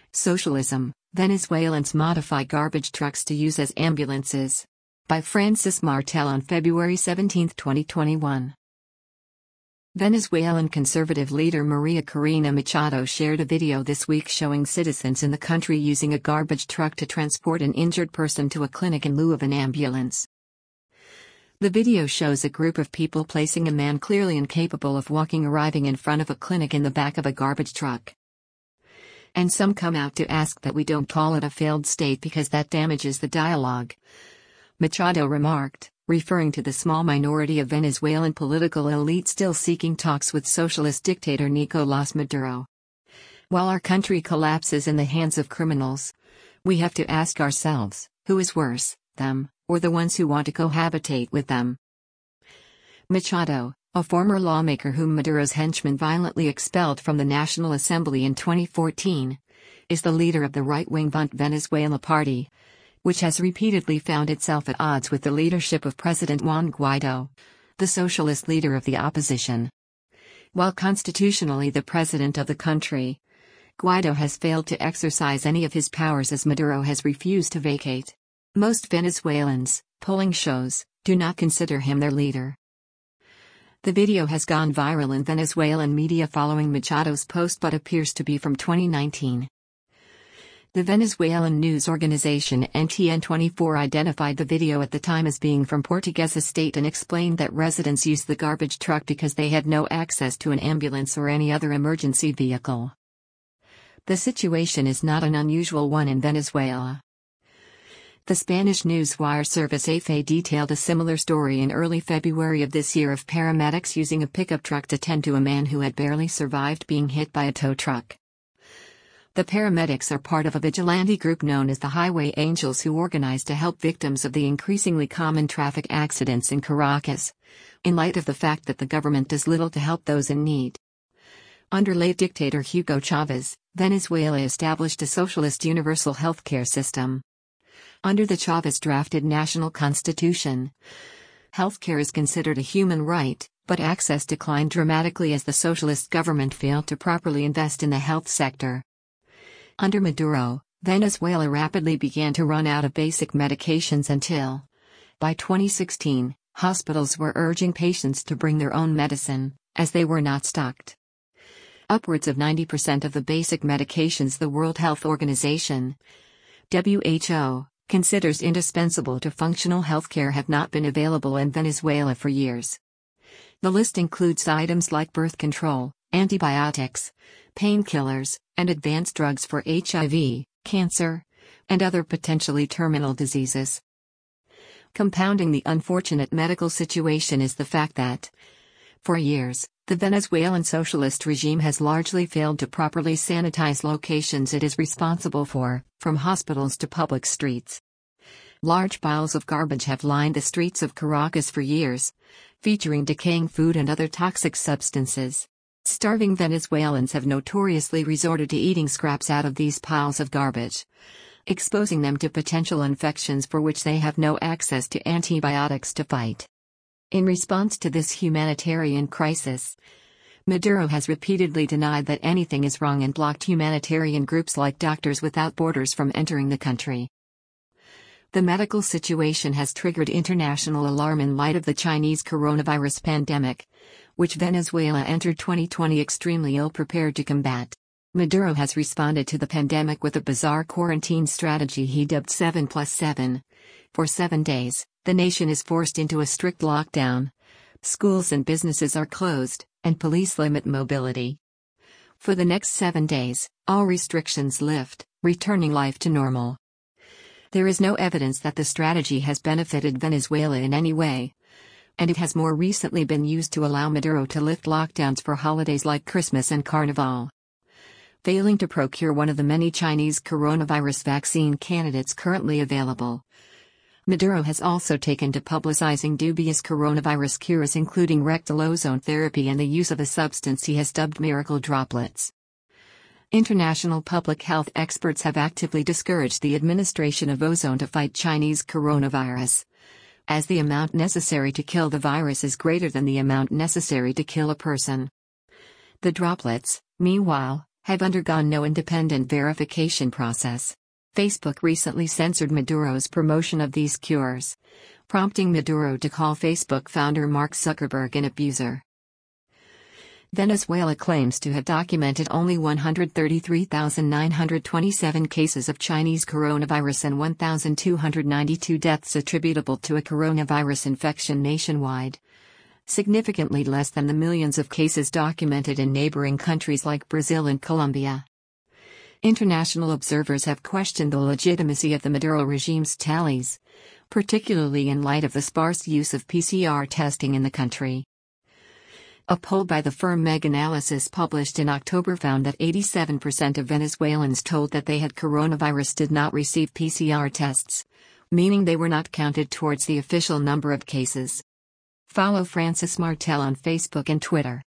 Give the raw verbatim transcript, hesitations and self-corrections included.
Socialism, Venezuelans modify garbage trucks to use as ambulances. By Francis Martel on February seventeenth, twenty twenty-one. Venezuelan conservative leader Maria Corina Machado shared a video this week showing citizens in the country using a garbage truck to transport an injured person to a clinic in lieu of an ambulance. The video shows a group of people placing a man clearly incapable of walking arriving in front of a clinic in the back of a garbage truck. And some come out to ask that we don't call it a failed state because that damages the dialogue. Machado remarked, referring to the small minority of Venezuelan political elite still seeking talks with socialist dictator Nicolás Maduro. While our country collapses in the hands of criminals, we have to ask ourselves, who is worse, them, or the ones who want to cohabitate with them? Machado, a former lawmaker whom Maduro's henchmen violently expelled from the National Assembly in twenty fourteen, is the leader of the right-wing Vont Venezuela party, which has repeatedly found itself at odds with the leadership of President Juan Guaido, the socialist leader of the opposition. While constitutionally the president of the country, Guaido has failed to exercise any of his powers as Maduro has refused to vacate. Most Venezuelans, polling shows, do not consider him their leader. The video has gone viral in Venezuelan media following Machado's post but appears to be from twenty nineteen. The Venezuelan news organization N T N twenty-four identified the video at the time as being from Portuguesa State and explained that residents used the garbage truck because they had no access to an ambulance or any other emergency vehicle. The situation is not an unusual one in Venezuela. The Spanish news wire service E F E detailed a similar story in early February of this year of paramedics using a pickup truck to tend to a man who had barely survived being hit by a tow truck. The paramedics are part of a vigilante group known as the Highway Angels who organize to help victims of the increasingly common traffic accidents in Caracas, in light of the fact that the government does little to help those in need. Under late dictator Hugo Chavez, Venezuela established a socialist universal healthcare system. Under the Chavez-drafted national constitution, healthcare is considered a human right, but access declined dramatically as the socialist government failed to properly invest in the health sector. Under Maduro, Venezuela rapidly began to run out of basic medications until, by twenty sixteen, hospitals were urging patients to bring their own medicine, as they were not stocked. Upwards of ninety percent of the basic medications the World Health Organization, W H O, considers indispensable to functional healthcare have not been available in Venezuela for years. The list includes items like birth control, antibiotics, painkillers, and advanced drugs for H I V, cancer, and other potentially terminal diseases. Compounding the unfortunate medical situation is the fact that, for years, the Venezuelan socialist regime has largely failed to properly sanitize locations it is responsible for, from hospitals to public streets. Large piles of garbage have lined the streets of Caracas for years, featuring decaying food and other toxic substances. Starving Venezuelans have notoriously resorted to eating scraps out of these piles of garbage, exposing them to potential infections for which they have no access to antibiotics to fight. In response to this humanitarian crisis, Maduro has repeatedly denied that anything is wrong and blocked humanitarian groups like Doctors Without Borders from entering the country. The medical situation has triggered international alarm in light of the Chinese coronavirus pandemic, which Venezuela entered twenty twenty extremely ill-prepared to combat. Maduro has responded to the pandemic with a bizarre quarantine strategy he dubbed seven plus seven. For seven days, the nation is forced into a strict lockdown. Schools and businesses are closed, and police limit mobility. For the next seven days, all restrictions lift, returning life to normal. There is no evidence that the strategy has benefited Venezuela in any way, and it has more recently been used to allow Maduro to lift lockdowns for holidays like Christmas and Carnival. Failing to procure one of the many Chinese coronavirus vaccine candidates currently available, Maduro has also taken to publicizing dubious coronavirus cures including rectal ozone therapy and the use of a substance he has dubbed miracle droplets. International public health experts have actively discouraged the administration of ozone to fight Chinese coronavirus, as the amount necessary to kill the virus is greater than the amount necessary to kill a person. The droplets, meanwhile, have undergone no independent verification process. Facebook recently censored Maduro's promotion of these cures, prompting Maduro to call Facebook founder Mark Zuckerberg an abuser. Venezuela claims to have documented only one hundred thirty-three thousand nine hundred twenty-seven cases of Chinese coronavirus and one thousand two hundred ninety-two deaths attributable to a coronavirus infection nationwide, significantly less than the millions of cases documented in neighboring countries like Brazil and Colombia. International observers have questioned the legitimacy of the Maduro regime's tallies, particularly in light of the sparse use of P C R testing in the country. A poll by the firm Meganalysis published in October found that eighty-seven percent of Venezuelans told that they had coronavirus did not receive P C R tests, meaning they were not counted towards the official number of cases. Follow Francis Martel on Facebook and Twitter.